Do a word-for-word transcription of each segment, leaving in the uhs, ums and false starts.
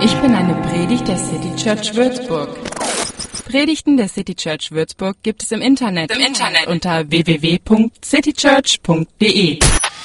Ich bin eine Predigt der City Church Würzburg. Predigten der City Church Würzburg gibt es im Internet, Im Internet. unter w w w punkt citychurch punkt d e.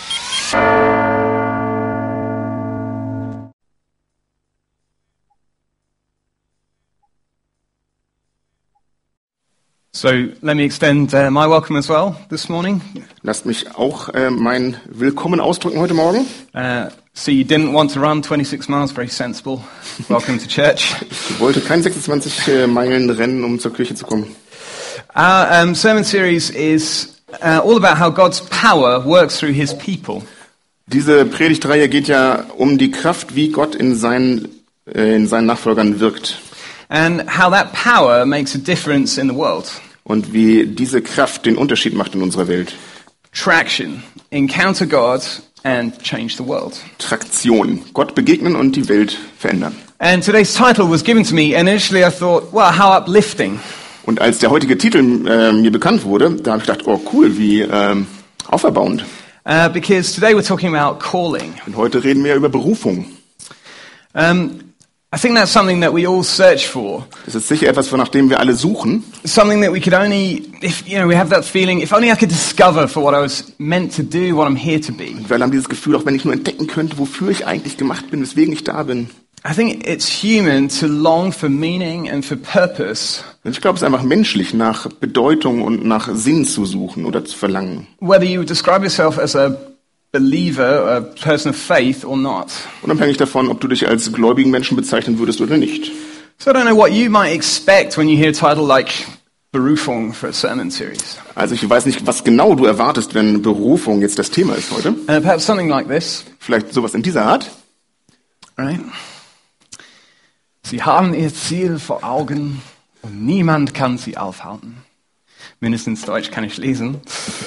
So let me extend uh, my welcome as well this morning. Lasst mich auch äh, mein Willkommen ausdrücken heute Morgen. Uh, so you didn't want to run twenty-six miles, very sensible. Welcome to church. Ich wollte kein sechsundzwanzig äh, Meilen rennen, um zur Kirche zu kommen. Our um, sermon series is uh, all about how God's power works through His people. Diese Predigtreihe geht ja um die Kraft, wie Gott in seinen, äh, in seinen Nachfolgern wirkt. And how that power makes a difference in the world. Und wie diese Kraft den Unterschied macht in unserer Welt. Traction. Encounter God and change the world. Traktion. Gott begegnen und die Welt verändern. And today's title was given to me, and initially I thought, well, how uplifting. Und als der heutige Titel äh, mir bekannt wurde, da habe ich gedacht, oh cool, wie ähm, auferbauend. Uh, because today we're talking about calling. Und heute reden wir über Berufung. Um, I think that's something that we all search for. Das ist sicher etwas, wonach dem wir alle suchen. Something that we could only, if you know, we have that feeling, if only I could discover for what I was meant to do, what I'm here to be. Wir haben dieses Gefühl, auch wenn ich nur entdecken könnte, wofür ich eigentlich gemacht bin, weswegen ich da bin. I think it's human to long for meaning and for purpose. Und ich glaube, es ist einfach menschlich, nach Bedeutung und nach Sinn zu suchen oder zu verlangen. Whether you describe yourself as a believer, a person of faith or not. Unabhängig davon, ob du dich als gläubigen Menschen bezeichnen würdest oder nicht. So I don't know what you might expect when you hear a title like Berufung for a sermon series. Also ich weiß nicht, was genau du erwartest, wenn Berufung jetzt das Thema ist heute. Uh, perhaps something like this. Vielleicht sowas in dieser Art. Right? Sie haben ihr Ziel vor Augen und niemand kann sie aufhalten. Mindestens Deutsch kann ich lesen.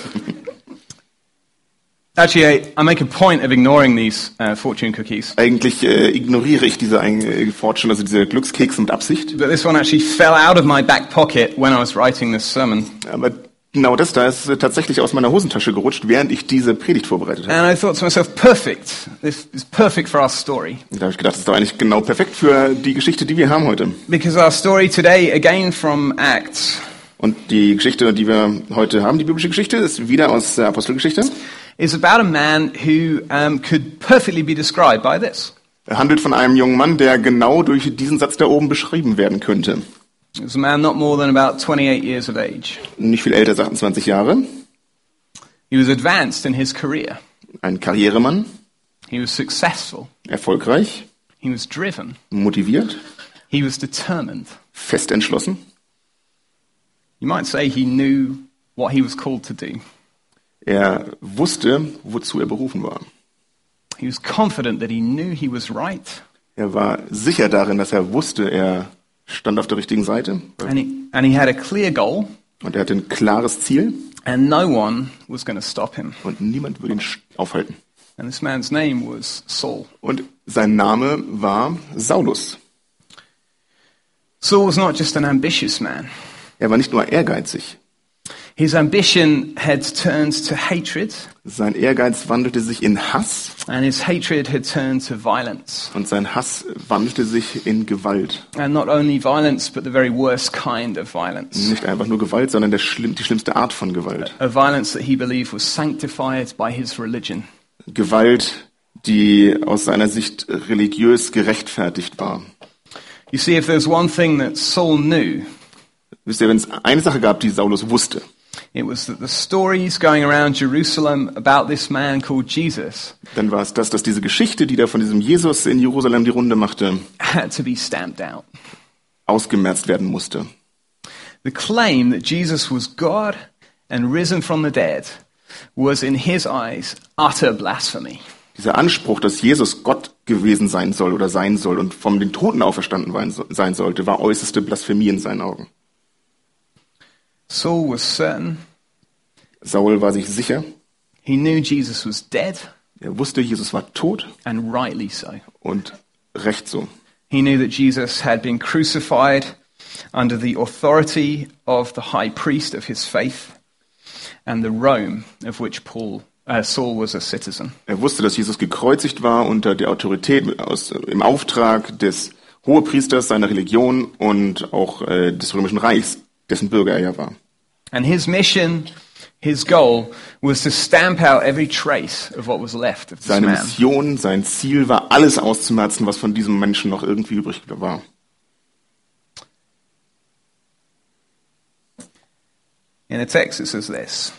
Actually, I, I make a point of ignoring these uh, fortune cookies. Eigentlich äh, ignoriere ich diese äh, Fortune, also diese Glückskekse mit Absicht. But this one actually fell out of my back pocket when I was writing this sermon. Aber genau das da ist äh, tatsächlich aus meiner Hosentasche gerutscht, während ich diese Predigt vorbereitet habe. And I thought to myself, perfect. This is perfect for our story. Und da habe ich gedacht, das ist doch eigentlich genau perfekt für die Geschichte, die wir haben heute. Because our story today, again from Acts, Und die Geschichte, die wir heute haben, die biblische Geschichte, ist wieder aus der Apostelgeschichte. is about a man who um, could perfectly be described by this. Er handelt von einem jungen Mann, der genau durch diesen Satz da oben beschrieben werden könnte. It was a man not more than about twenty-eight years of age. Nicht viel älter als achtundzwanzig Jahre. He was advanced in his career. Ein Karrieremann. He was successful. Erfolgreich. He was driven. Motiviert. He was determined. Fest entschlossen. You might say he knew what he was called to do. Er wusste, wozu er berufen war. He was confident that he knew he was right. Er war sicher darin, dass er wusste, er stand auf der richtigen Seite. And he, and he had a clear goal. Und er hatte ein klares Ziel. And no one was going to stop him. Und niemand würde ihn aufhalten. And this man's name was Saul. Und sein Name war Saulus. Saul was not just an ambitious man. Er war nicht nur ehrgeizig. His ambition had turned to hatred. Sein Ehrgeiz wandelte sich in Hass. And his hatred had turned to violence. Und sein Hass wandelte sich in Gewalt. And not only violence, but the very worst kind of violence. Nicht einfach nur Gewalt, sondern der schlimm, die schlimmste Art von Gewalt. A violence that he believed was sanctified by his religion. Gewalt, die aus seiner Sicht religiös gerechtfertigt war. You see, if there's one thing that Saul knew, Wisst ihr, wenn es eine Sache gab, die Saulus wusste, it was that the stories going around Jerusalem about this man called Jesus dann war es das, dass diese Geschichte, die da von diesem Jesus in Jerusalem die Runde machte, had to be stamped out. ausgemerzt werden musste. The claim that Jesus was God and risen from the dead was in his eyes utter blasphemy. Dieser Anspruch, dass Jesus Gott gewesen sein soll oder sein soll und von den Toten auferstanden sein sollte, war äußerste Blasphemie in seinen Augen. Saul was certain. Saul war sich sicher. He knew Jesus was dead. Er wusste, Jesus war tot. And rightly so. Und recht so. He knew that Jesus had been crucified under the authority of the high priest of his faith and the Rome of which Paul Uh, Saul was a citizen. Er wusste, dass Jesus gekreuzigt war unter der Autorität aus, im Auftrag des Hohepriesters seiner Religion und auch äh, des Römischen Reichs, dessen Bürger er ja war. And his mission, his goal, was to stamp out every trace of what was left of this Seine man. Mission, sein Ziel war, alles auszumerzen, was von diesem Menschen noch irgendwie übrig war. In the text it says this.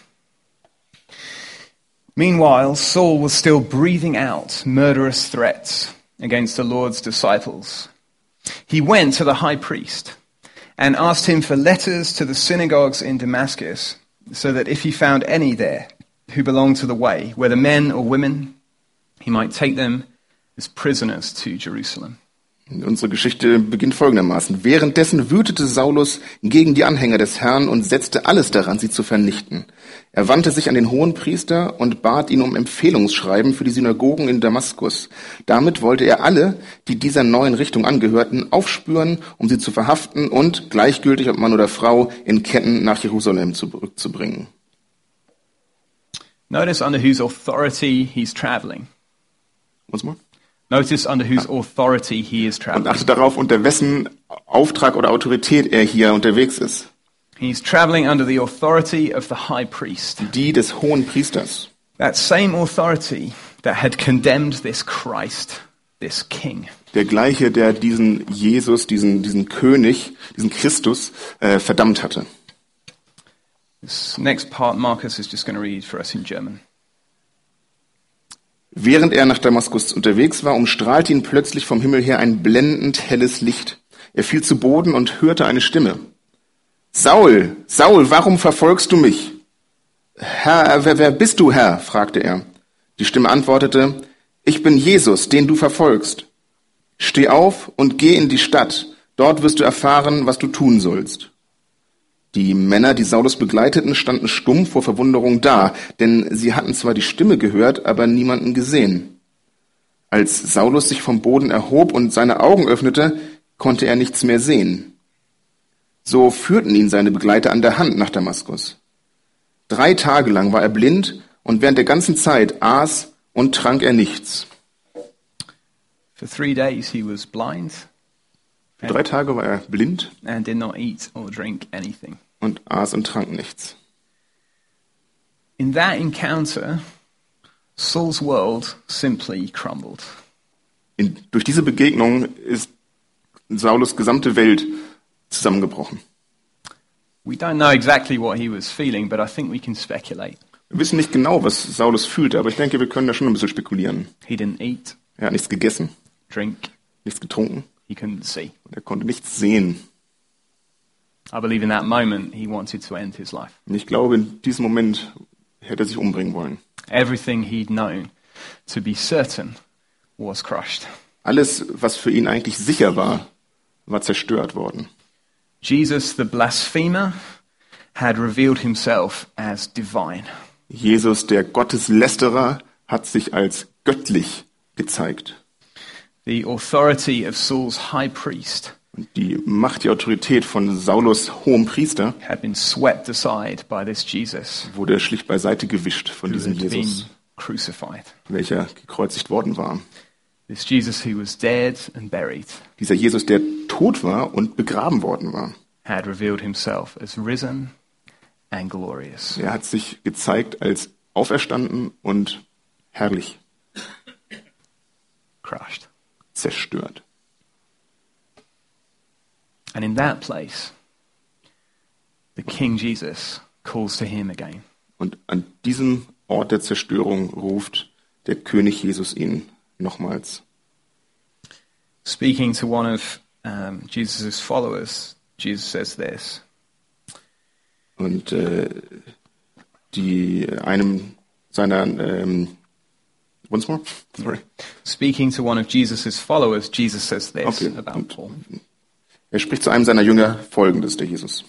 Meanwhile, Saul was still breathing out murderous threats against the Lord's disciples. He went to the high priest and asked him for letters to the synagogues in Damascus, so that if he found any there who belonged to the way, whether men or women, he might take them as prisoners to Jerusalem. Unsere Geschichte beginnt folgendermaßen. Währenddessen wütete Saulus gegen die Anhänger des Herrn und setzte alles daran, sie zu vernichten. Er wandte sich an den Hohenpriester und bat ihn um Empfehlungsschreiben für die Synagogen in Damaskus. Damit wollte er alle, die dieser neuen Richtung angehörten, aufspüren, um sie zu verhaften und, gleichgültig ob Mann oder Frau, in Ketten nach Jerusalem zurückzubringen. Notice under whose authority he's traveling. Once more. Notice under whose authority he is Und traveling. achte darauf, unter wessen Auftrag oder Autorität er hier unterwegs ist. He's traveling under the authority of the high priest. Die des Hohenpriesters. That same authority that had condemned this Christ, this king. Der gleiche, der diesen Jesus, diesen, diesen König, diesen Christus äh, verdammt hatte. This next part Marcus is just going to read for us in German. Während er nach Damaskus unterwegs war, umstrahlte ihn plötzlich vom Himmel her ein blendend helles Licht. Er fiel zu Boden und hörte eine Stimme. Saul, Saul, warum verfolgst du mich? Herr, wer, wer bist du, Herr? Fragte er. Die Stimme antwortete, ich bin Jesus, den du verfolgst. Steh auf und geh in die Stadt. Dort wirst du erfahren, was du tun sollst. Die Männer, die Saulus begleiteten, standen stumm vor Verwunderung da, denn sie hatten zwar die Stimme gehört, aber niemanden gesehen. Als Saulus sich vom Boden erhob und seine Augen öffnete, konnte er nichts mehr sehen. So führten ihn seine Begleiter an der Hand nach Damaskus. Drei Tage lang war er blind und während der ganzen Zeit aß und trank er nichts. For three days he was blind Für drei Tage war er blind and did not eat or drink anything. und aß und trank nichts. In that encounter, Saul's world simply crumbled. In, durch diese Begegnung ist Saulus gesamte Welt zusammengebrochen. We don't know exactly what he was feeling, but I think we can speculate. Wir wissen nicht genau, was Saulus fühlte, aber ich denke, wir können da schon ein bisschen spekulieren. He didn't eat, Er hat nichts gegessen, drink, nichts getrunken he couldn't see. und er konnte nichts sehen. I believe in that moment he wanted to end his life. Und ich glaube, in diesem Moment hätte er sich umbringen wollen. Everything he'd known to be certain was crushed. Alles, was für ihn eigentlich sicher war, war zerstört worden. Jesus, the blasphemer, had revealed himself as divine. Jesus, der Gotteslästerer, hat sich als göttlich gezeigt. The authority of Saul's high priest Und die Macht, die Autorität von Saulus hohem Priester had been swept aside by this Jesus wurde schlicht beiseite gewischt von who diesem had been Jesus, crucified. welcher gekreuzigt worden war. This Jesus who was dead and buried Dieser Jesus, der tot war und begraben worden war. had revealed himself as risen and glorious. Er hat sich gezeigt als auferstanden und herrlich Crushed. zerstört. And in that place, the King Jesus calls to him again. Und an diesem Ort der Zerstörung ruft der König Jesus ihn nochmals. Speaking to one of um, Jesus' followers, Jesus says this. Und äh, die einem seiner ähm, once more, sorry. Speaking to one of Jesus' followers, Jesus says this Okay. about Und Paul. er spricht zu einem seiner Jünger Folgendes, der Jesus.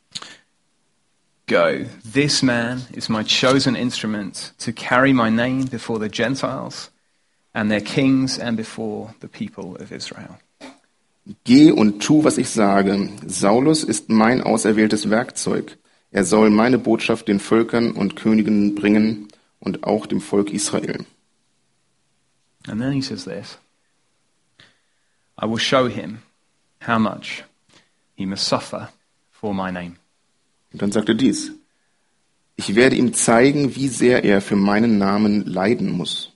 Go, this man is my chosen instrument to carry my name before the Gentiles and their kings and before the people of Israel. Geh und tu, was ich sage. Saulus ist mein auserwähltes Werkzeug. Er soll meine Botschaft den Völkern und Königen bringen und auch dem Volk Israel. And then he says this. I will show him how much he must suffer for my name. Und dann sagt er dies: Ich werde ihm zeigen, wie sehr er für meinen Namen leiden muss.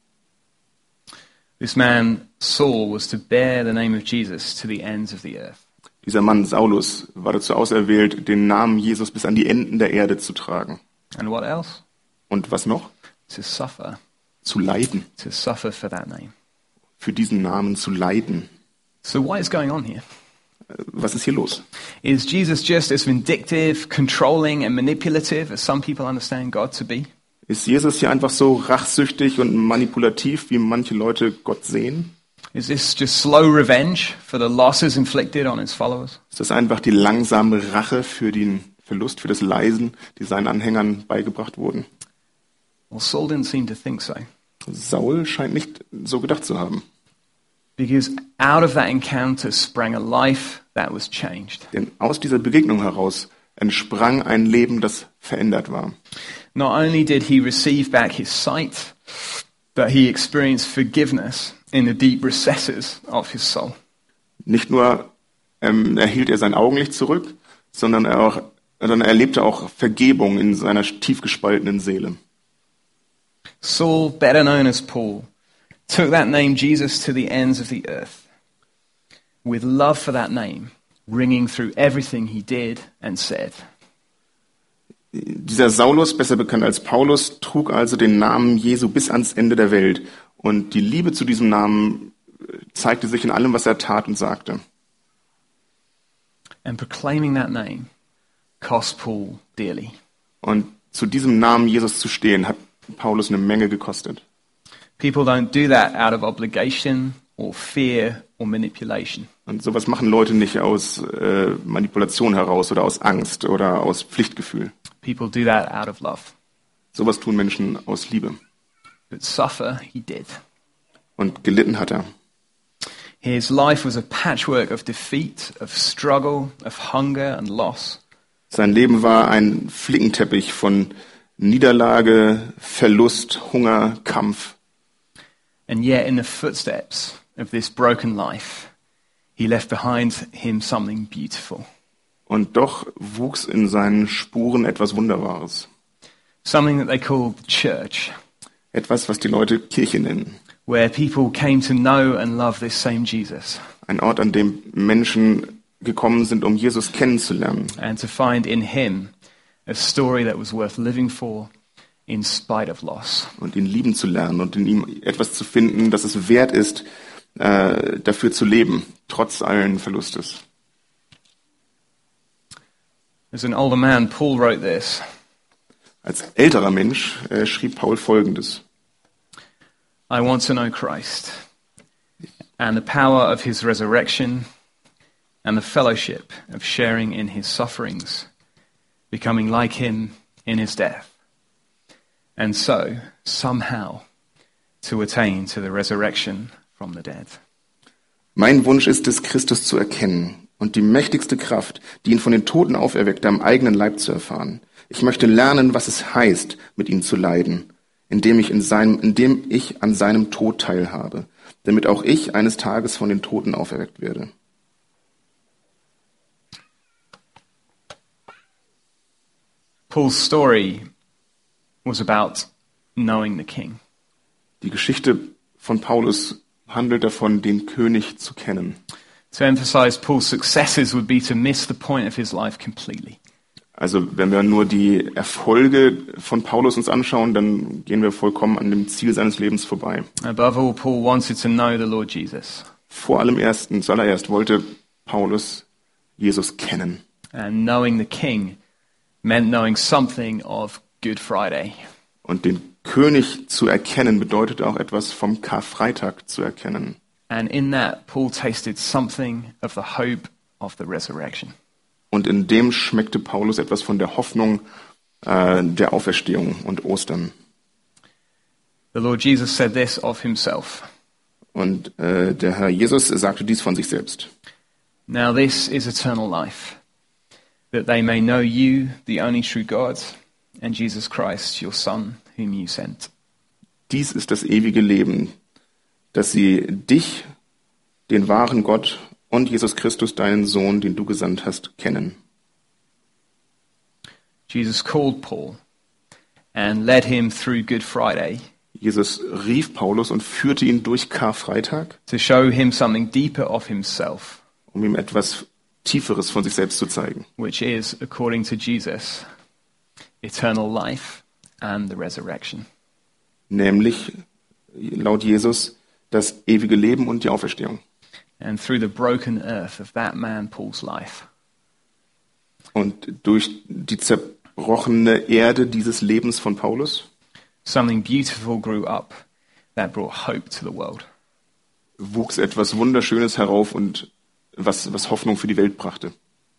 This man, Saul, was to bear the name of Jesus to the ends of the earth. Dieser Mann, Saulus, war dazu auserwählt, den Namen Jesus bis an die Enden der Erde zu tragen. And what else? Und was noch? To suffer. Zu leiden. To suffer for that name. Für diesen Namen zu leiden. So what is going on here? Was ist hier los? Is Jesus just as vindictive, controlling and manipulative as some people understand God to be? Ist Jesus hier einfach so rachsüchtig und manipulativ, wie manche Leute Gott sehen? Is this just slow revenge for the losses inflicted on his followers? Ist das einfach die langsame Rache für den Verlust, für das Leiden, die seinen Anhängern beigebracht wurden? Well, Saul didn't seem to think so. Saul scheint nicht so gedacht zu haben. Because out of that encounter sprang a life that was changed. Denn aus dieser Begegnung heraus entsprang ein Leben, das verändert war. Not only did he receive back his sight, but he experienced forgiveness in the deep recesses of his soul. Nicht nur ähm, erhielt er sein Augenlicht zurück, sondern er, auch, sondern er erlebte auch Vergebung in seiner tief gespaltenen Seele. Saul, better known as Paul, took that name Jesus to the ends of the earth, with love for that name ringing through everything he did and said. Dieser Saulus, besser bekannt als Paulus, trug also den Namen Jesu bis ans Ende der Welt. Und die Liebe zu diesem Namen zeigte sich in allem, was er tat und sagte. And proclaiming that name cost Paul dearly. Und zu diesem Namen Jesus zu stehen, hat Paulus eine Menge gekostet. People don't do that out of obligation or fear or manipulation. Und sowas machen Leute nicht aus äh, Manipulation heraus oder aus Angst oder aus Pflichtgefühl. People do that out of love. Sowas tun Menschen aus Liebe. But suffer he did. Und gelitten hat er. His life was a patchwork of defeat, of struggle, of hunger and loss. Sein Leben war ein Flickenteppich von Niederlage, Verlust, Hunger, Kampf. And yet in the footsteps of this broken life, he left behind him something beautiful. Und doch wuchs in seinen Spuren etwas Wunderbares. Something that they call the church. Etwas, was die Leute Kirche nennen. Where people came to know and love this same Jesus. Ein Ort, an dem Menschen gekommen sind, um Jesus kennenzulernen. And to find in him a story that was worth living for in spite of loss. Und ihn lieben zu lernen und in ihm etwas zu finden, das es wert ist, äh, dafür zu leben, trotz allen Verlustes. As an older man, Paul wrote this. Als älterer Mensch äh, schrieb Paul Folgendes. I want to know Christ and the power of his resurrection and the fellowship of sharing in his sufferings, becoming like him in his death, and so, somehow, to attain to the resurrection from the dead. Mein Wunsch ist es, Christus zu erkennen und die mächtigste Kraft, die ihn von den Toten auferweckte, am eigenen Leib zu erfahren. Ich möchte lernen, was es heißt, mit ihm zu leiden, indem ich, in seinem, indem ich an seinem Tod teilhabe, damit auch ich eines Tages von den Toten auferweckt werde. Paul's story was about knowing the king. Die Geschichte von Paulus handelt davon, den König zu kennen. To emphasize Paul's successes would be to miss the point of his life completely. Also wenn wir nur die Erfolge von Paulus uns anschauen, dann gehen wir vollkommen an dem Ziel seines Lebens vorbei. Above all, Paul wanted to know the Lord Jesus. Vor allem ersten, zuallererst wollte Paulus Jesus kennen. And knowing the king meant knowing something of Good Friday. Und den König zu erkennen bedeutete auch etwas vom Karfreitag zu erkennen. And in that, Paul tasted something of the hope of the resurrection. Und in dem schmeckte Paulus etwas von der Hoffnung äh, der Auferstehung und Ostern. The Lord Jesus said this of himself. Und äh, der Herr Jesus sagte dies von sich selbst. Now this is eternal life, that they may know you, the only true God, and Jesus Christ, your Son, whom you sent. Dies ist das ewige Leben, dass sie dich, den wahren Gott und Jesus Christus, deinen Sohn, den du gesandt hast, kennen. Jesus called Paul and led him through Good Friday Jesus rief Paulus und führte ihn durch Karfreitag, to show him something deeper of himself, um ihm etwas Tieferes von sich selbst zu zeigen. which is, according to Jesus, eternal life and the resurrection. Nämlich, laut Jesus, das ewige Leben und die Auferstehung. And through the broken earth of that man, Paul's life, Und durch die zerbrochene Erde dieses Lebens von Paulus something beautiful grew up that brought hope to the world. wuchs etwas Wunderschönes herauf und was, was Hoffnung für die Welt brachte.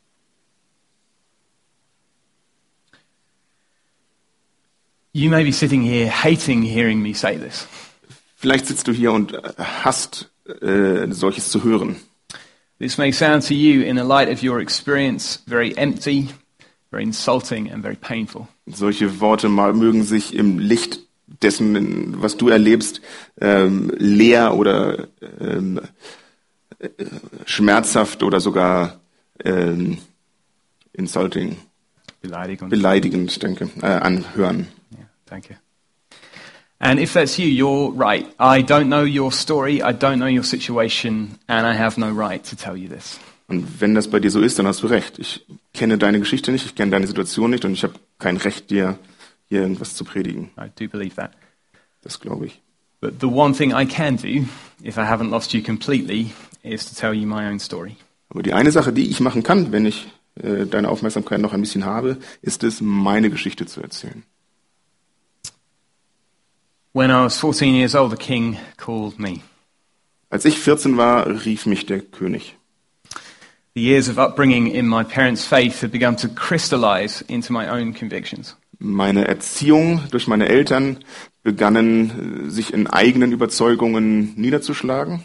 You may be sitting here hating hearing me say this. Vielleicht sitzt du hier und hasst äh, solches zu hören. This may sound to you, in the light of your experience, very empty, very insulting and very painful. Solche Worte mal mögen sich im Licht dessen, was du erlebst, ähm, leer oder ähm, äh, schmerzhaft oder sogar ähm, insulting, Beleidigung. beleidigend, denke, äh, anhören. Yeah, thank you. And if that's you, you're right. I don't know your story, I don't know your situation, and I have no right to tell you this. Und wenn das bei dir so ist, dann hast du recht. Ich kenne deine Geschichte nicht, ich kenne deine Situation nicht und ich habe kein Recht, dir hier irgendwas zu predigen. I do believe that. Das glaube ich. But the one thing I can do, if I haven't lost you completely, is to tell you my own story. Aber die eine Sache, die ich machen kann, wenn ich äh, deine Aufmerksamkeit noch ein bisschen habe, ist es, meine Geschichte zu erzählen. When I was fourteen years old, the king called me. Als ich vierzehn war, rief mich der König. The years of upbringing in my parents' faith had begun to crystallize into my own convictions. Meine Erziehung durch meine Eltern begannen, sich in eigenen Überzeugungen niederzuschlagen.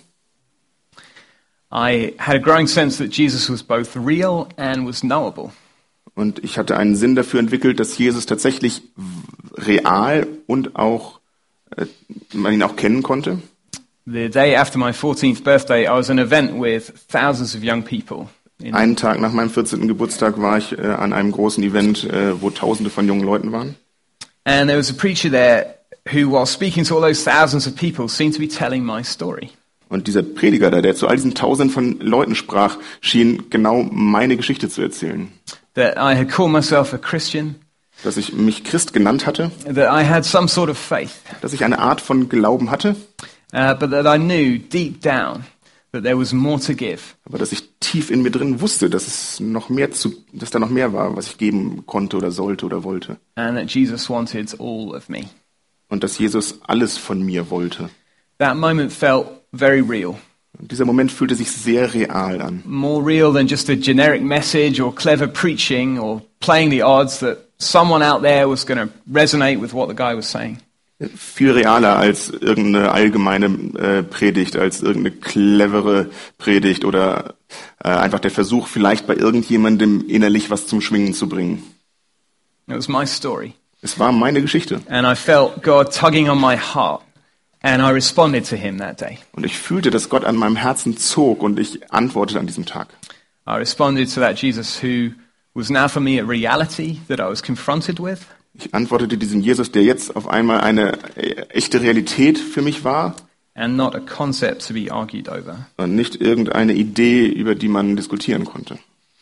I had a growing sense that Jesus was both real and was knowable. Und ich hatte einen Sinn dafür entwickelt, dass Jesus tatsächlich real und auch äh, man ihn auch kennen konnte. The day after my fourteenth birthday, I was at an event with thousands of young people. In, Einen Tag nach meinem vierzehnten Geburtstag war ich äh, an einem großen Event, äh, wo Tausende von jungen Leuten waren. and there was a preacher there who, while speaking to all those thousands of people, seemed to be telling my story. Und dieser Prediger da, der zu all diesen Tausenden von Leuten sprach, schien genau meine Geschichte zu erzählen. That I had called myself a Christian, Dass ich mich Christ genannt hatte, that I had some sort of faith, dass ich eine Art von Glauben hatte, uh, but that I knew deep down that there was more to give. aber dass ich tief in mir drin wusste, dass es noch mehr zu, dass da noch mehr war, was ich geben konnte oder sollte oder wollte. And that Jesus wanted all of me. Und dass Jesus alles von mir wollte. That moment felt very real. Und dieser Moment fühlte sich sehr real an. More real than just a generic message or clever preaching or playing the odds that someone out there was going to resonate with what the guy was saying. Viel realer als irgendeine allgemeine äh, Predigt, als irgendeine clevere Predigt oder äh, einfach der Versuch, vielleicht bei irgendjemandem innerlich was zum Schwingen zu bringen. It was my story. Es war meine Geschichte. And I felt God tugging on my heart. And I responded to him that day. Und ich fühlte, dass Gott an meinem Herzen zog und ich antwortete an diesem Tag. I responded to that Jesus who was now for me a reality that I was confronted with. Ich antwortete diesem Jesus, der jetzt auf einmal eine echte Realität für mich war And not a concept to be argued over. und nicht irgendeine Idee, über die man diskutieren konnte.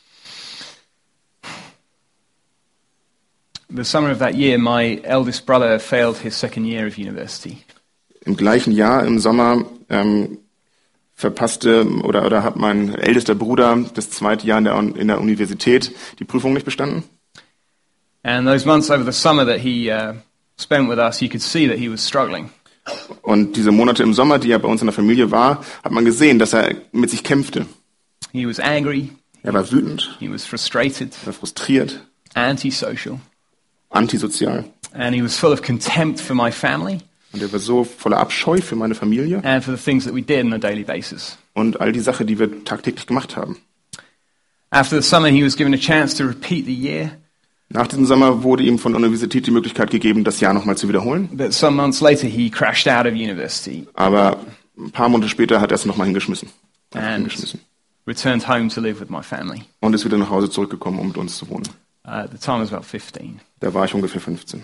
The summer of that year, my eldest brother failed his second year of university. Im gleichen Jahr, im Sommer, ähm, verpasste oder, oder hat mein ältester Bruder das zweite Jahr in der, in der Universität die Prüfung nicht bestanden. And those months over the summer that he uh, spent with us, you could see that he was struggling. Und diese Monate im Sommer, die er bei uns in der Familie war, hat man gesehen, dass er mit sich kämpfte. He was angry, Er war wütend, he was frustrated, er war frustriert, antisocial, antisozial. and he was full of contempt for my family Und er war so voller Abscheu für meine Familie and for the things that we did on a daily basis. und all die Sachen, die wir tagtäglich gemacht haben. After the summer, he was given a chance to repeat the year, Nach diesem Sommer wurde ihm von der Universität die Möglichkeit gegeben, das Jahr nochmal zu wiederholen. but some months later, he crashed out of university Aber ein paar Monate später hat er es nochmal hingeschmissen. Einfach and hingeschmissen. returned home to live with my family. und ist wieder nach Hause zurückgekommen, um mit uns zu wohnen. Uh, at the time I was about fifteen. Da war ich ungefähr fünfzehn.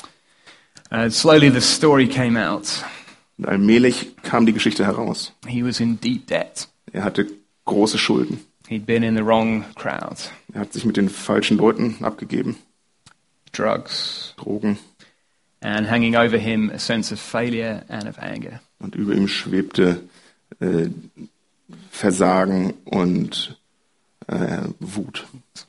Uh, slowly the story came out. Und allmählich kam die Geschichte heraus. He was in deep debt. Er hatte große Schulden. He'd been in the wrong crowd. Er hat sich mit den falschen Leuten abgegeben. Drugs. Drogen. And hanging over him a sense of failure and of anger. Und über ihm schwebte äh, Versagen und äh, Wut.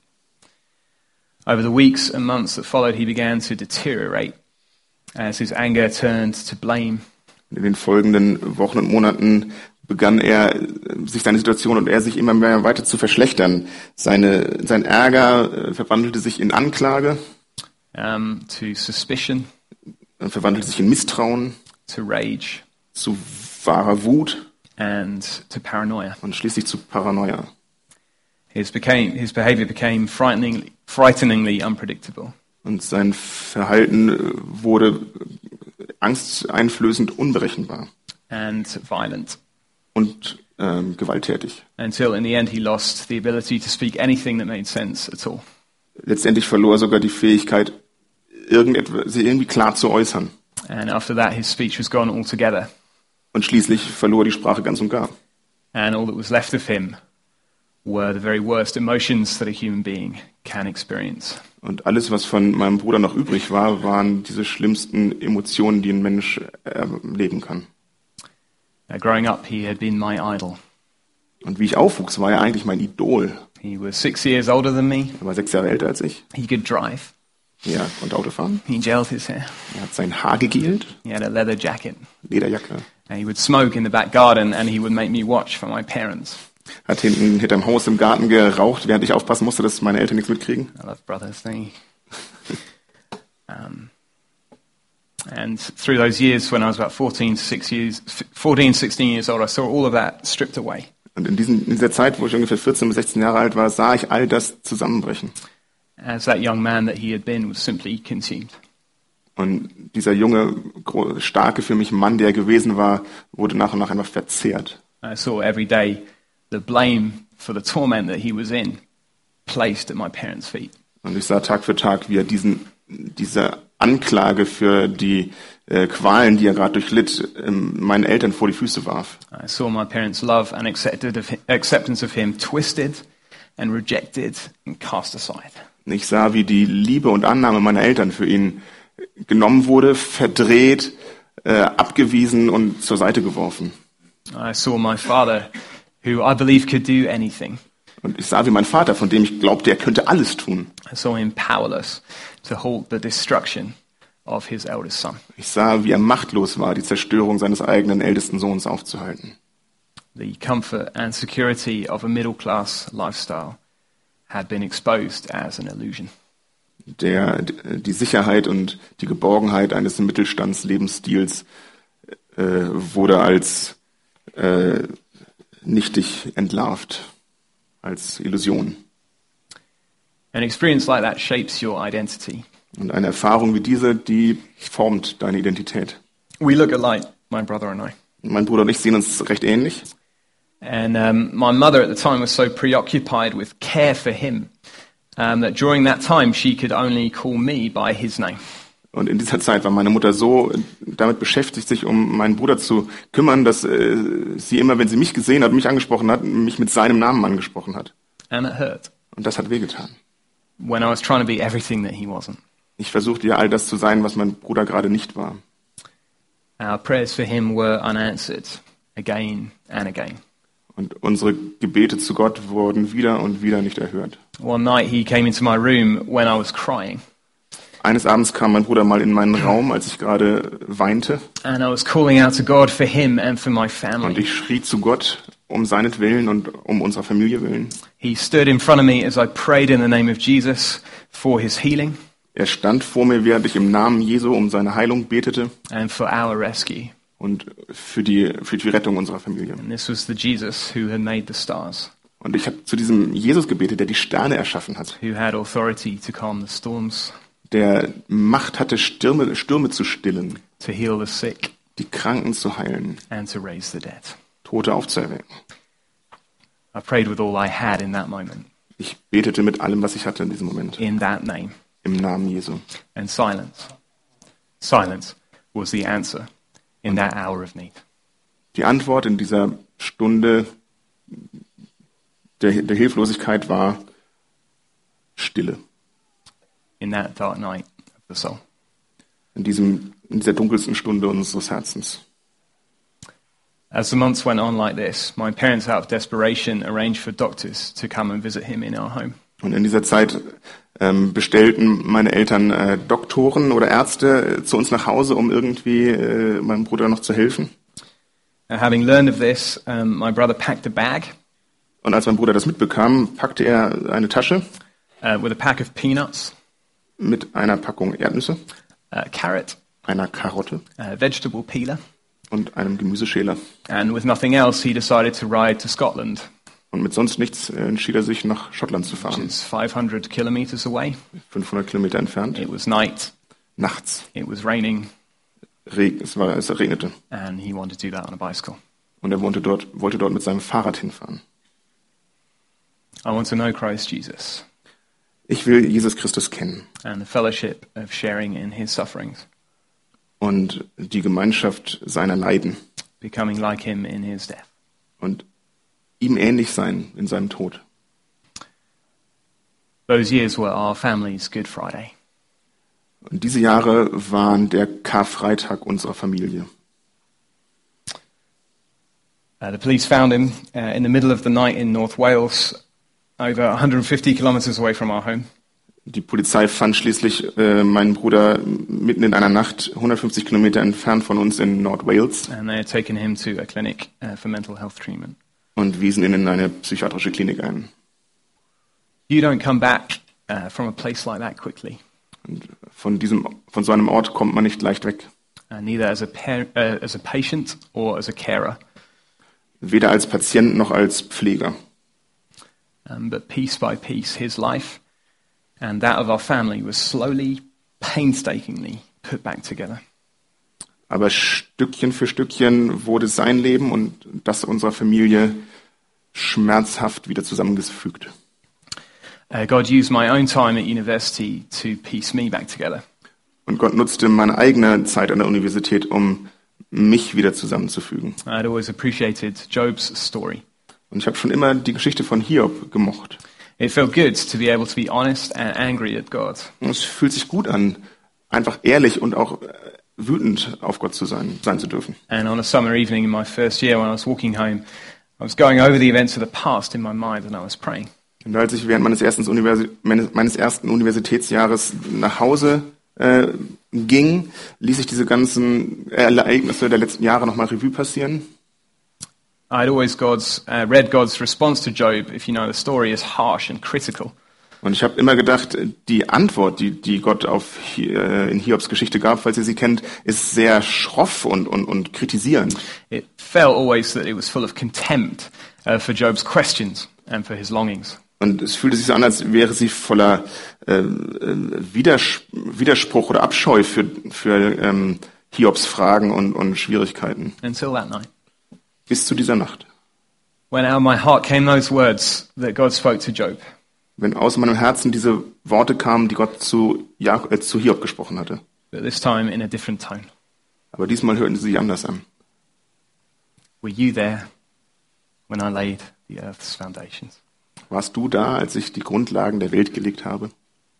Over the weeks and months that followed, he began to deteriorate as his anger turned to blame. In den folgenden Wochen und Monaten begann er, sich seine Situation und er sich immer mehr weiter zu verschlechtern. Seine, sein Ärger äh, verwandelte sich in Anklage, um, to suspicion, äh, verwandelte sich in Misstrauen, to rage, zu wahrer Wut and to paranoia. und schließlich zu Paranoia. His, became, his behavior became frighteningly, frighteningly unpredictable. Und sein Verhalten äh, wurde angsteinflößend unberechenbar and violent. und ähm, gewalttätig. Until in the end he lost the ability to speak anything that made sense at all. Letztendlich verlor er sogar die Fähigkeit, irgendetwas, sich irgendwie klar zu äußern. And after that his speech was gone altogether. Und schließlich verlor er die Sprache ganz und gar. And all that was left of him were the very worst emotions that a human being can experience. Und alles, was von meinem Bruder noch übrig war, waren diese schlimmsten Emotionen, die ein Mensch erleben kann. Uh, growing up, he had been my idol. Und wie ich aufwuchs, war er eigentlich mein Idol. He was six years older than me. Er war sechs Jahre älter als ich. He could drive. Er konnte Auto fahren. He gelled his hair. Er hat sein Haar gegelt. He had a leather jacket. Lederjacke. And he would smoke in the back garden, and he would make me watch for my parents. Hat hinten hinterm Haus im Garten geraucht, während ich aufpassen musste, dass meine Eltern nichts mitkriegen. I love brothers, they. um, and through those years, when I was about fourteen, six years, fourteen, sixteen years old, I saw all of that stripped away. Und in, diesen, in dieser Zeit, wo ich ungefähr vierzehn bis sechzehn Jahre alt war, sah ich all das zusammenbrechen. As that young man that he had been was simply consumed. Und dieser junge, gro- starke für mich Mann, der er gewesen war, wurde nach und nach einfach verzehrt. I saw every day the blame for the torment that he was in placed at my parents' feet. Und ich sah Tag für Tag, wie er diesen, diese Anklage für die äh, Qualen, die er gerade durchlitt, ähm, meinen Eltern vor die Füße warf. I saw my parents' love and accepted of hi- acceptance of him twisted and rejected and cast aside. Und ich sah, wie die Liebe und Annahme meiner Eltern für ihn genommen wurde, verdreht, äh, abgewiesen und zur Seite geworfen. I saw my father, who I believe could do anything. Und ich sah, wie mein Vater, von dem ich glaubte, er könnte alles tun. I saw him powerless to halt the destruction of his eldest son. Ich sah, wie er machtlos war, die Zerstörung seines eigenen ältesten Sohns aufzuhalten. The comfort and security of a middle-class lifestyle had been exposed as an illusion. Der, die Sicherheit und die Geborgenheit eines Mittelstandslebensstils äh, wurde als äh, nichtig entlarvt, als Illusion. An experience like that shapes your identity. Und eine Erfahrung wie diese, die formt deine Identität. We look alike, my brother and I. Mein Bruder und ich sehen uns recht ähnlich. And um, my mother at the time was so preoccupied with care for him um, that during that time she could only call me by his name. Und in dieser Zeit war meine Mutter so damit beschäftigt, sich um meinen Bruder zu kümmern, dass äh, sie immer, wenn sie mich gesehen hat, mich angesprochen hat, mich mit seinem Namen angesprochen hat. And it hurt Und das hat wehgetan. when I was trying to be everything that he wasn't. Ich versuchte ja all das zu sein, was mein Bruder gerade nicht war. Our prayers for him were unanswered again and again. Und unsere Gebete zu Gott wurden wieder und wieder nicht erhört. One night he came into my room when I was crying. Eines Abends kam mein Bruder mal in meinen Raum, als ich gerade weinte. And I was calling out to God for him and for my Und family. ich schrie zu Gott um seinetwillen und um unserer Familie willen. He stood in front of me as I prayed in the name of Jesus for his healing Er stand vor mir, während ich im Namen Jesu um seine Heilung betete and for our rescue. und für die, für die Rettung unserer Familie. And this was the Jesus who had made the stars, Und ich habe zu diesem Jesus gebetet, der die Sterne erschaffen hat, who had authority to calm the storms, der Macht hatte, Stürme, Stürme zu stillen, to heal the sick, die Kranken zu heilen, and to raise the dead. Tote aufzuerwecken. I I prayed with all I had in that moment, Ich betete mit allem, was ich hatte in diesem Moment. in that name. Im Namen Jesu. And silence. Silence was the answer in that hour of need. Die Antwort in dieser Stunde der, der Hilflosigkeit war Stille. In that dark night of the soul. In, diesem, in dieser dunkelsten Stunde unseres Herzens. As the months went on like this, my parents, out of desperation, arranged for doctors to come and visit him in our home. Und in dieser Zeit ähm, bestellten meine Eltern äh, Doktoren oder Ärzte äh, zu uns nach Hause, um irgendwie äh, meinem Bruder noch zu helfen. Uh, having learned of this, um, my brother packed a bag Und als mein Bruder das mitbekam, packte er eine Tasche uh, with a pack of peanuts, mit einer Packung Erdnüsse, a carrot, einer Karotte a vegetable peeler, und einem Gemüseschäler. and with nothing else, he decided to ride to Scotland, Und mit sonst nichts äh, entschied er sich, nach Schottland zu which fahren. is five hundred kilometers away. fünfhundert Kilometer entfernt. It was night, Nachts. it was raining, Reg es, war, es regnete. and he wanted to do that on a bicycle. Und er wollte dort, wollte dort mit seinem Fahrrad hinfahren. I want to know Christ Jesus Ich will Jesus Christus kennen and the fellowship of sharing in his sufferings, und die Gemeinschaft seiner Leiden becoming like him in his death. und ihm ähnlich sein in seinem Tod. Those years were our family's Good Friday. Und diese Jahre waren der Karfreitag unserer Familie. Uh, the police found him uh, in the middle of the night in North Wales, over one hundred fifty kilometers away from our home. Die Polizei fand schließlich äh, meinen Bruder mitten in einer Nacht, hundertfünfzig Kilometer entfernt von uns in Nord Wales, And they had taken him to a clinic uh, for mental health treatment. und wiesen ihn in eine psychiatrische Klinik ein. You don't come back uh, from a place like that quickly, Und von diesem, von so einem Ort kommt man nicht leicht weg. uh, neither as a, par- uh, as a patient or as a carer. Weder als Patient noch als Pfleger. Um, but piece by piece, his life and that of our family was slowly, painstakingly put back together. Aber Stückchen für Stückchen wurde sein Leben und das unserer Familie schmerzhaft wieder zusammengefügt. Uh, God used my own time at university to piece me back together. Und Gott nutzte meine eigene Zeit an der Universität, um mich wieder zusammenzufügen. I'd always appreciated Job's story. Und ich habe schon immer die Geschichte von Hiob gemocht. It felt good to be able to be honest and angry at God. Und es fühlt sich gut an, einfach ehrlich und auch äh, wütend auf Gott zu sein, sein zu dürfen. And on a summer evening in my first year when I was walking home, I was going over the events of the past in my mind and I was praying. Und als ich während meines ersten, Universi- meines, meines ersten Universitätsjahres nach Hause äh, ging, ließ ich diese ganzen Ereignisse der letzten Jahre nochmal Revue passieren. I'd always God's, uh, read God's response to Job, if you know the story, as harsh and critical. Und ich habe immer gedacht, die Antwort, die, die Gott auf, äh, in Hiobs Geschichte gab, falls ihr sie kennt, ist sehr schroff und, und, und kritisierend. It felt always that it was full of contempt uh, for Job's questions and for his longings. Und es fühlte sich so an, als wäre sie voller äh, Widers- Widerspruch oder Abscheu für, für ähm, Hiobs Fragen und, und Schwierigkeiten. Until that night, Bis zu dieser Nacht. when out of my heart came those words that God spoke to Job. Wenn aus meinem Herzen diese Worte kamen, die Gott zu, ja, äh, zu Hiob gesprochen hatte. But this time in a different tone. Aber diesmal hörten sie sich anders an. Were you there when I laid the earth's foundations? Warst du da, als ich die Grundlagen der Welt gelegt habe?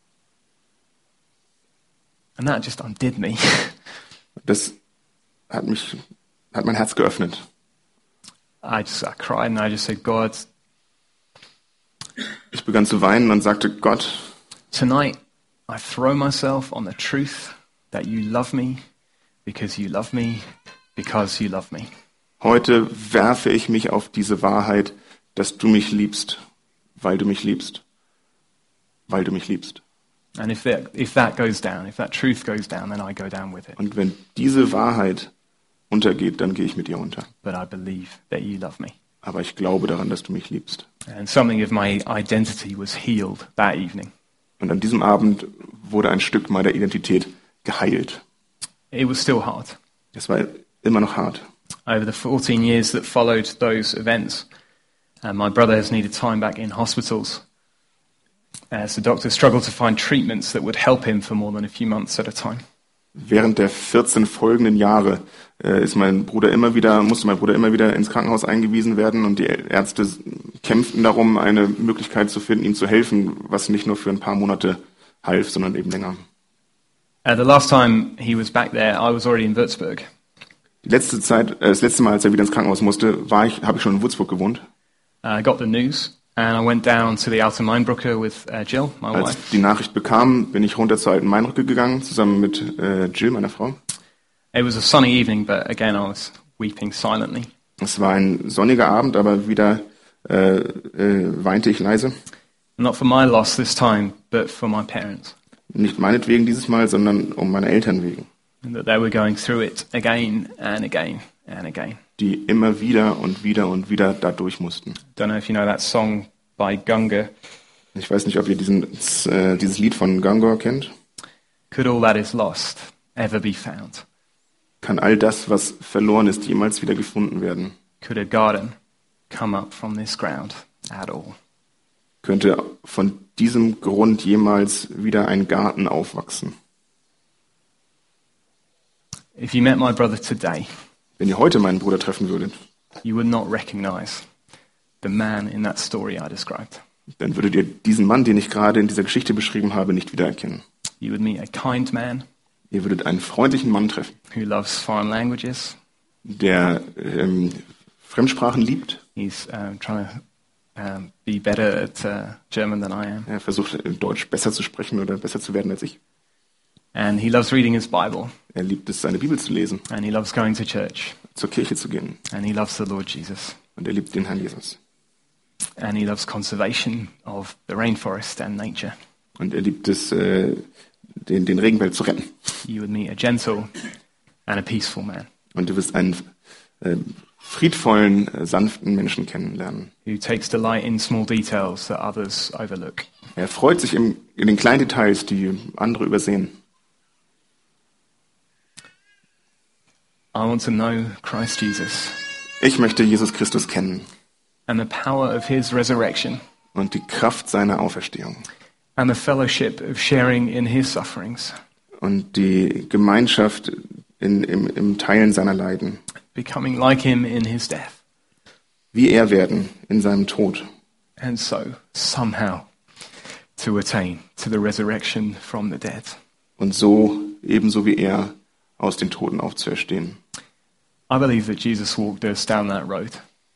And that just undid me. Das hat mich, hat mein Herz geöffnet. I just I cried and I just said, God, Ich begann zu weinen und sagte, Gott, tonight I throw myself on the truth that you love me because you love me because you love me. heute werfe ich mich auf diese Wahrheit, dass du mich liebst, weil du mich liebst, weil du mich liebst. And if that, if that goes down, if that truth goes down, then I go down with it. Und wenn diese Wahrheit untergeht, dann gehe ich mit dir unter. But I believe that you love me. Aber ich glaube daran, dass du mich liebst. And something of my identity was healed that evening. Und an diesem Abend wurde ein Stück meiner Identität geheilt. It was still hard. Es war immer noch hart. Over the fourteen years that followed those events, And my brother has needed time back in hospitals as the doctors struggle to find treatments that would help him for more than a few months at a time. Während der vierzehn folgenden Jahre äh, ist mein Bruder immer wieder, musste mein Bruder immer wieder ins Krankenhaus eingewiesen werden und die Ärzte kämpften darum, eine Möglichkeit zu finden, ihm zu helfen, was nicht nur für ein paar Monate half, sondern eben länger. Uh, the last time he was back there, I was already in Würzburg. Die letzte Zeit, äh, das letzte Mal, als er wieder ins Krankenhaus musste, war ich, habe ich schon in Würzburg gewohnt. I uh, got the news and I went down to the Alten Mainbrücke with uh, Jill, my Als wife. ich die Nachricht bekam, bin ich runter zur Alten Mainbrücke gegangen, zusammen mit äh, Jill, meiner Frau. It was a sunny evening, but again I was weeping silently. Es war ein sonniger Abend, aber wieder äh, äh, weinte ich leise. Not for my loss this time, but for my parents. Nicht meinetwegen dieses Mal, sondern um meine Eltern wegen, And that they were going through it again and again and again. die immer wieder und wieder und wieder da durch mussten. Don't know if you know that song by Gunga. Ich weiß nicht, ob ihr diesen, äh, dieses Lied von Gangor kennt. Could all that is lost ever be found? Kann all das, was verloren ist, jemals wieder gefunden werden? Could a garden come up from this ground at all? Könnte von diesem Grund jemals wieder ein Garten aufwachsen? If you met my brother today, Wenn ihr heute meinen Bruder treffen würdet, you would not recognize the man in that story I described. dann würdet ihr diesen Mann, den ich gerade in dieser Geschichte beschrieben habe, nicht wiedererkennen. You would meet a kind man Ihr würdet einen freundlichen Mann treffen, who loves foreign languages. der ähm, Fremdsprachen liebt. He's um, trying to um, be better at uh, German than I am. Er versucht, Deutsch besser zu sprechen oder besser zu werden als ich. And he loves reading his Bible. Er liebt es, seine Bibel zu lesen, And he loves going to church. zur Kirche zu gehen. And he loves the Lord Jesus. Und er liebt den Herrn Jesus. And he loves conservation of the rainforest and nature. Und er liebt es, äh, den, den Regenwald zu retten. You would meet a gentle and a peaceful man Und du wirst einen äh, friedvollen, äh, sanften Menschen kennenlernen. who takes delight in small details that others overlook. Er freut sich im, in den kleinen Details, die andere übersehen. I want to know Christ Jesus Ich möchte Jesus Christus kennen and the power of his resurrection und die Kraft seiner Auferstehung and the fellowship of sharing in his sufferings, und die Gemeinschaft in, im, im Teilen seiner Leiden. becoming like him in his death, Wie er werden in seinem Tod. and so somehow to attain to the resurrection from the dead. Und so, ebenso wie er, aus den Toten aufzuerstehen. I believe that Jesus walked us down that road.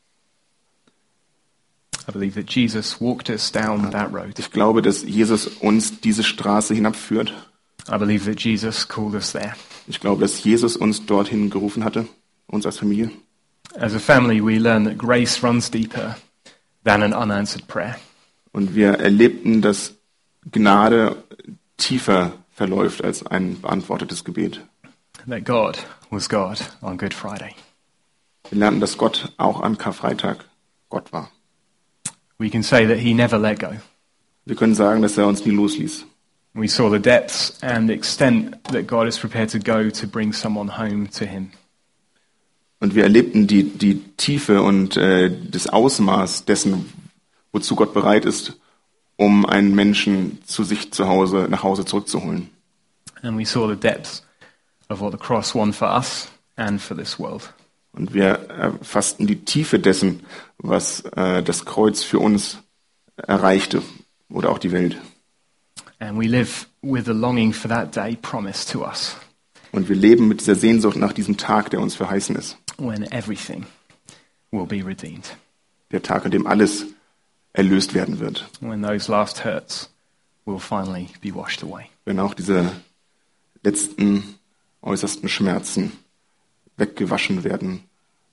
I believe that Jesus walked us down that road. Ich glaube, dass Jesus uns diese Straße hinabführt. I believe that Jesus called us there. Ich glaube, dass Jesus uns dorthin gerufen hatte, uns als Familie. As a family, we learn that grace runs deeper than an unanswered prayer. Und wir erlebten, dass Gnade tiefer verläuft als ein beantwortetes Gebet. That God was God on Good Friday. Wir lernten, dass Gott auch an Karfreitag Gott war. We can say that he never let go. Wir können sagen, dass er uns nie losließ. We saw the depths and the extent that God is prepared to go to bring someone home to him. Und wir erlebten die, die Tiefe und äh, das Ausmaß dessen, wozu Gott bereit ist, um einen Menschen zu sich zu Hause, nach Hause zurückzuholen. And we saw the depths of what the cross won for us and for this world. Und wir erfassten die Tiefe dessen, was äh, das Kreuz für uns erreichte oder auch die Welt. And we live with the longing for that day promised to us, Und wir leben mit dieser Sehnsucht nach diesem Tag, der uns verheißen ist. when everything will be redeemed, Der Tag, an dem alles erlöst werden wird. when those last hurts will finally be washed away. Wenn auch diese letzten, äußersten Schmerzen weggewaschen werden.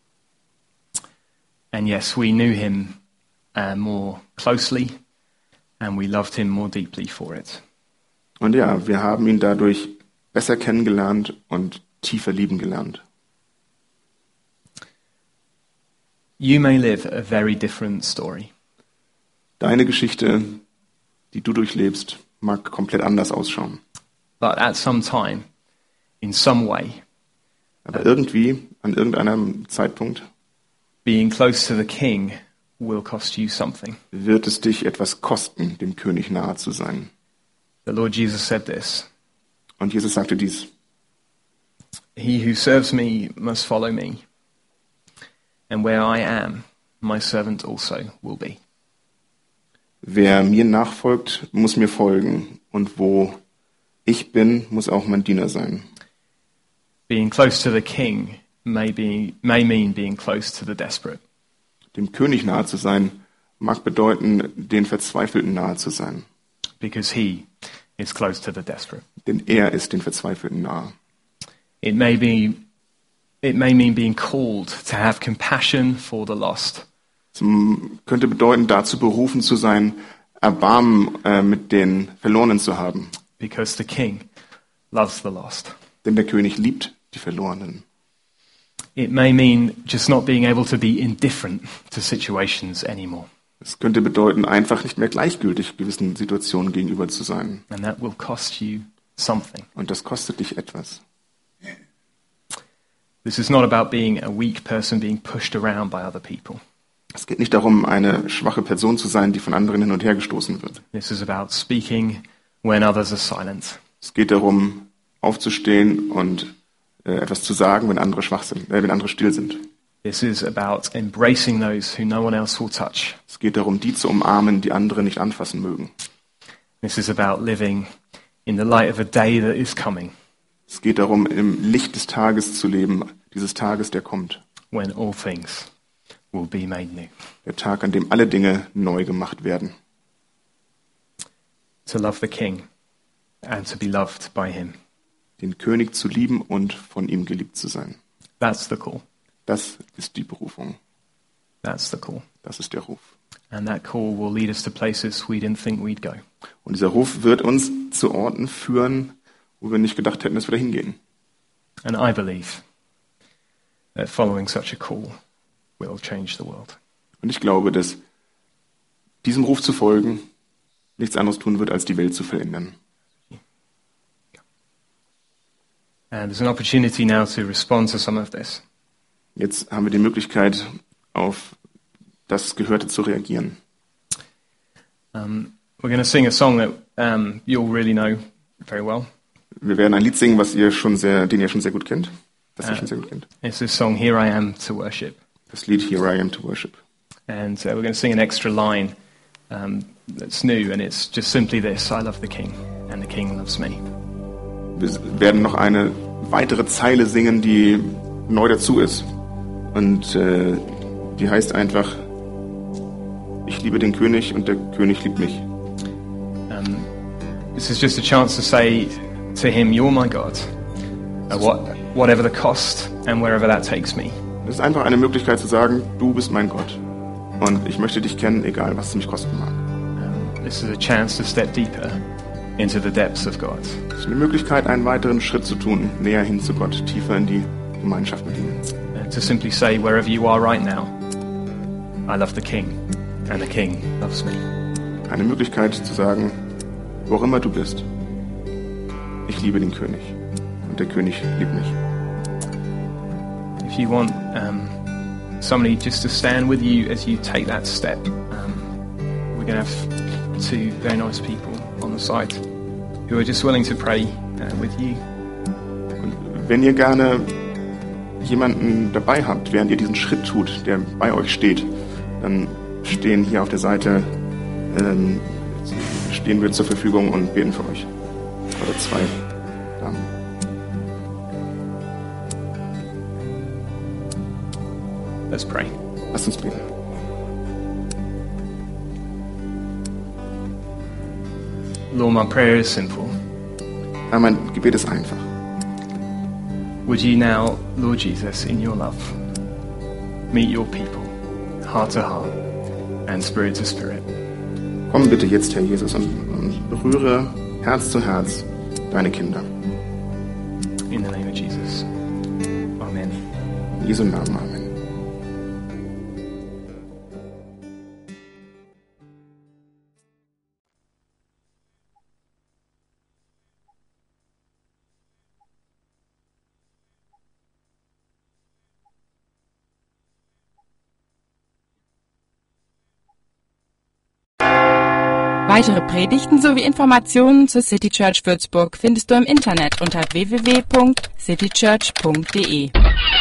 And yes, we knew him uh, more closely, and we loved him more deeply for it. Und ja, wir haben ihn dadurch besser kennengelernt und tiefer lieben gelernt. You may live a very different story, Deine Geschichte, die du durchlebst, mag komplett anders ausschauen. but at some time, in some way, Aber irgendwie, an irgendeinem Zeitpunkt, being close to the King will cost you something. wird es dich etwas kosten, dem König nahe zu sein. The Lord Jesus said this. Und Jesus sagte dies: He who serves me must follow me. And where I am, my servant also will be. Wer mir nachfolgt, muss mir folgen. Und wo ich bin, muss auch mein Diener sein. Being close to the king may be may mean being close to the desperate. Dem König nahe zu sein, mag bedeuten, den Verzweifelten nahe zu sein. Because he is close to the desperate. Denn er ist den Verzweifelten nahe. It may be it may mean being called to have compassion for the lost. Es könnte bedeuten, dazu berufen zu sein, Erbarmen äh, mit den Verlorenen zu haben. Because the king loves the lost. Denn der König liebt die Verlorenen. It may mean just not being able to be indifferent to situations anymore. Es könnte bedeuten, einfach nicht mehr gleichgültig gewissen Situationen gegenüber zu sein. And that will cost you something. Und das kostet dich etwas. This is not about being a weak person being pushed around by other people. Es geht nicht darum, eine schwache Person zu sein, die von anderen hin und her gestoßen wird. This is about speaking when others are silent. Es geht darum, aufzustehen und äh, etwas zu sagen, wenn andere schwach sind, äh, wenn andere still sind. This is about embracing those who no one else will touch. Es geht darum, die zu umarmen, die andere nicht anfassen mögen. This is about living in the light of a day that is coming, Es geht darum, im Licht des Tages zu leben, dieses Tages, der kommt. when all things will be made new. Der Tag, an dem alle Dinge neu gemacht werden. To love the King and to be loved by him. Den König zu lieben und von ihm geliebt zu sein. That's the call. Das ist die Berufung. That's the call. Das ist der Ruf. And that call will lead us to places we didn't think we'd go. Und dieser Ruf wird uns zu Orten führen, wo wir nicht gedacht hätten, dass wir da hingehen. And I believe that following such a call will change the world. Und ich glaube, dass diesem Ruf zu folgen nichts anderes tun wird, als die Welt zu verändern. And there's an opportunity now to respond to some of this. Jetzt haben wir die Möglichkeit, auf das Gehörte zu reagieren. Um, we're going to sing a song that um, you'll really know very well. Wir werden ein Lied singen, was ihr schon sehr, den ihr schon sehr gut kennt. Das ihr Uh, schon sehr gut kennt. It's this song, Here I Am to Worship. Das Lied Here I Am to Worship. And uh, we're going to sing an extra line um, that's new, and it's just simply this: I love the King, and the King loves me. Wir werden noch eine weitere Zeile singen, die neu dazu ist. Und äh, die heißt einfach: Ich liebe den König und der König liebt mich. Um, this is just a chance to say to him, you're my God, uh, what, whatever the cost and wherever that takes me. Das ist einfach eine Möglichkeit zu sagen, du bist mein Gott. Und ich möchte dich kennen, egal was es mich kosten mag. Um, this is a chance to step deeper into the depths of God. Es ist eine Möglichkeit, einen weiteren Schritt zu tun, näher hin zu Gott, tiefer in die Gemeinschaft mit ihm. Uh, to simply say, wherever you are right now, I love the King, and the King loves me. Eine Möglichkeit zu sagen, wo auch immer du bist, ich liebe den König und der König liebt mich. If you want um, somebody just to stand with you as you take that step, um, we're going to have two very nice people on the side who are just willing to pray uh, with you. Und wenn ihr gerne jemanden dabei habt, während ihr diesen Schritt tut, der bei euch steht, dann stehen hier auf der Seite, ähm, stehen wir zur Verfügung und beten für euch. Oder zwei Damen. Let's pray. Lasst uns beten. Lord, my prayer is simple. Ja, mein Gebet ist einfach. Would you now, Lord Jesus, in your love, meet your people, heart to heart and spirit to spirit. Komm bitte jetzt, Herr Jesus, und, und berühre Herz zu Herz deine Kinder. In the name of Jesus. Amen. In Jesu Namen, Amen. Weitere Predigten sowie Informationen zur City Church Würzburg findest du im Internet unter w w w punkt city church punkt d e.